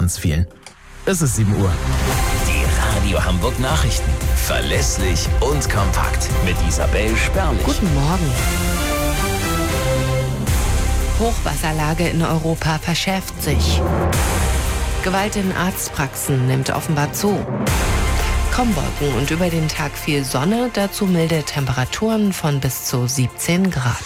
ganz vielen. Es ist 7 Uhr. Die Radio Hamburg Nachrichten. Verlässlich und kompakt. Mit Isabel Sperlich. Guten Morgen. Hochwasserlage in Europa verschärft sich. Gewalt in Arztpraxen nimmt offenbar zu. Kaum Wolken und über den Tag viel Sonne, dazu milde Temperaturen von bis zu 17 Grad.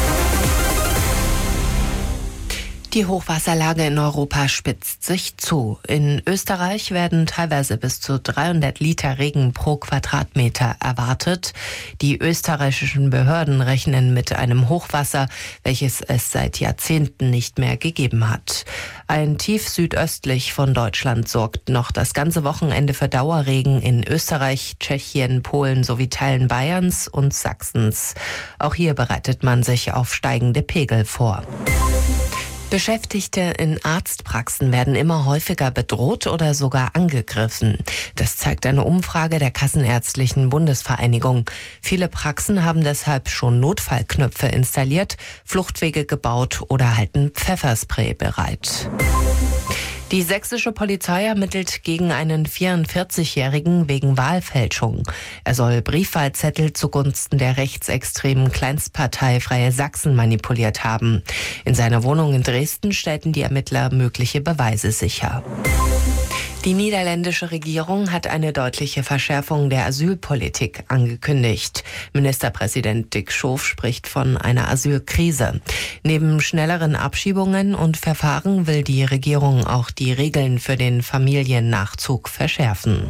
Die Hochwasserlage in Europa spitzt sich zu. In Österreich werden teilweise bis zu 300 Liter Regen pro Quadratmeter erwartet. Die österreichischen Behörden rechnen mit einem Hochwasser, welches es seit Jahrzehnten nicht mehr gegeben hat. Ein Tief südöstlich von Deutschland sorgt noch das ganze Wochenende für Dauerregen in Österreich, Tschechien, Polen sowie Teilen Bayerns und Sachsens. Auch hier bereitet man sich auf steigende Pegel vor. Beschäftigte in Arztpraxen werden immer häufiger bedroht oder sogar angegriffen. Das zeigt eine Umfrage der Kassenärztlichen Bundesvereinigung. Viele Praxen haben deshalb schon Notfallknöpfe installiert, Fluchtwege gebaut oder halten Pfefferspray bereit. Die sächsische Polizei ermittelt gegen einen 44-Jährigen wegen Wahlfälschung. Er soll Briefwahlzettel zugunsten der rechtsextremen Kleinstpartei Freie Sachsen manipuliert haben. In seiner Wohnung in Dresden stellten die Ermittler mögliche Beweise sicher. Die niederländische Regierung hat eine deutliche Verschärfung der Asylpolitik angekündigt. Ministerpräsident Dick Schoof spricht von einer Asylkrise. Neben schnelleren Abschiebungen und Verfahren will die Regierung auch die Regeln für den Familiennachzug verschärfen.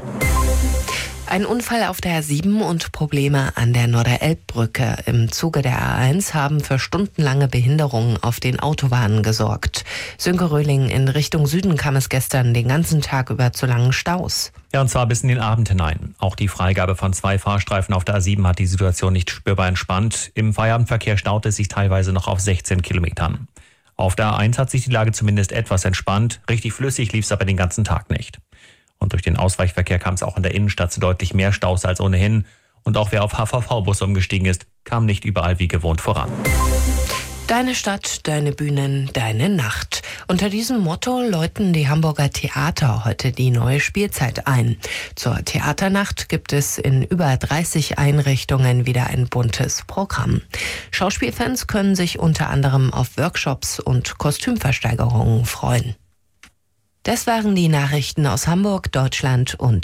Ein Unfall auf der A7 und Probleme an der Norderelbbrücke im Zuge der A1 haben für stundenlange Behinderungen auf den Autobahnen gesorgt. Sönke Röhling, in Richtung Süden kam es gestern den ganzen Tag über zu langen Staus. Ja, und zwar bis in den Abend hinein. Auch die Freigabe von 2 Fahrstreifen auf der A7 hat die Situation nicht spürbar entspannt. Im Feierabendverkehr staute es sich teilweise noch auf 16 Kilometern. Auf der A1 hat sich die Lage zumindest etwas entspannt. Richtig flüssig lief es aber den ganzen Tag nicht. Und durch den Ausweichverkehr kam es auch in der Innenstadt zu deutlich mehr Staus als ohnehin. Und auch wer auf HVV-Busse umgestiegen ist, kam nicht überall wie gewohnt voran. Deine Stadt, deine Bühnen, deine Nacht. Unter diesem Motto läuten die Hamburger Theater heute die neue Spielzeit ein. Zur Theaternacht gibt es in über 30 Einrichtungen wieder ein buntes Programm. Schauspielfans können sich unter anderem auf Workshops und Kostümversteigerungen freuen. Das waren die Nachrichten aus Hamburg, Deutschland und